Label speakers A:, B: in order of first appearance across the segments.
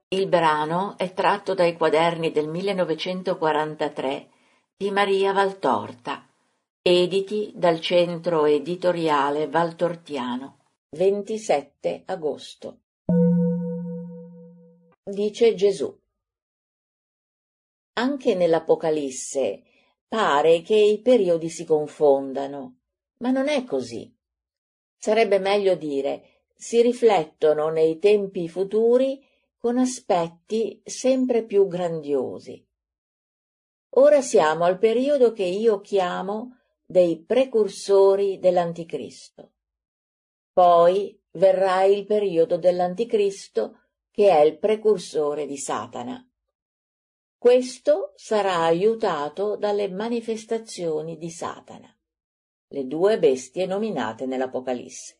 A: Il brano è tratto dai quaderni del 1943 di Maria Valtorta, editi dal Centro Editoriale Valtortiano, 27 agosto. Dice Gesù. Anche nell'Apocalisse pare che i periodi si confondano, ma non è così. Sarebbe meglio dire, si riflettono nei tempi futuri con aspetti sempre più grandiosi. Ora siamo al periodo che io chiamo dei precursori dell'Anticristo. Poi verrà il periodo dell'Anticristo, che è il precursore di Satana. Questo sarà aiutato dalle manifestazioni di Satana, le due bestie nominate nell'Apocalisse.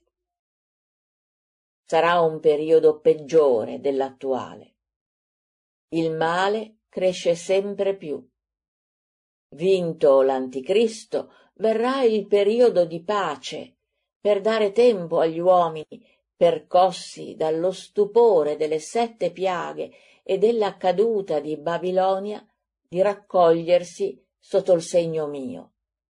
A: Sarà un periodo peggiore dell'attuale. Il male cresce sempre più. Vinto l'Anticristo, verrà il periodo di pace, per dare tempo agli uomini, percossi dallo stupore delle 7 piaghe e della caduta di Babilonia, di raccogliersi sotto il segno mio.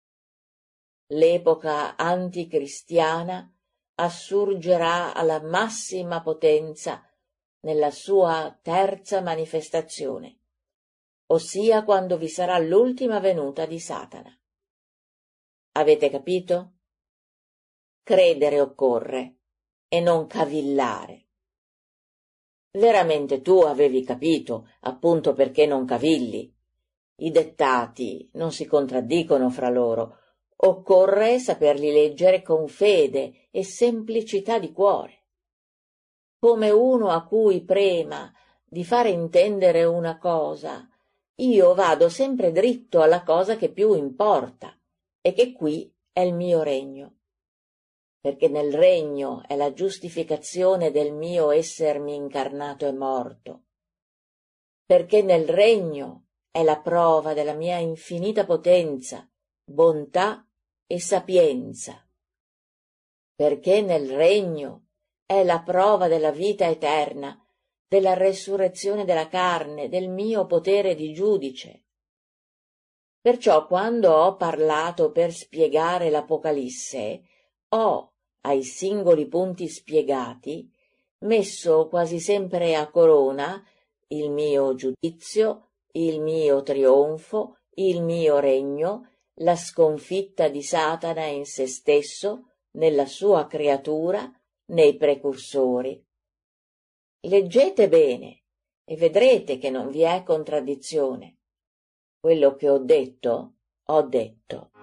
A: L'epoca anticristiana assurgerà alla massima potenza nella sua terza manifestazione, ossia quando vi sarà l'ultima venuta di Satana. Avete capito? Credere occorre e non cavillare. Veramente tu avevi capito, appunto perché non cavilli. I dettati non si contraddicono fra loro. Occorre saperli leggere con fede e semplicità di cuore. Come uno a cui prema di fare intendere una cosa, io vado sempre dritto alla cosa che più importa, e che qui è il mio regno. Perché nel regno è la giustificazione del mio essermi incarnato e morto. Perché nel regno è la prova della mia infinita potenza, bontà e sapienza. Perché nel regno è la prova della vita eterna, della resurrezione della carne, del mio potere di giudice. Perciò quando ho parlato per spiegare l'Apocalisse, ho, ai singoli punti spiegati, messo quasi sempre a corona il mio giudizio, il mio trionfo, il mio regno, la sconfitta di Satana in se stesso, nella sua creatura, nei precursori. Leggete bene e vedrete che non vi è contraddizione. Quello che ho detto, ho detto.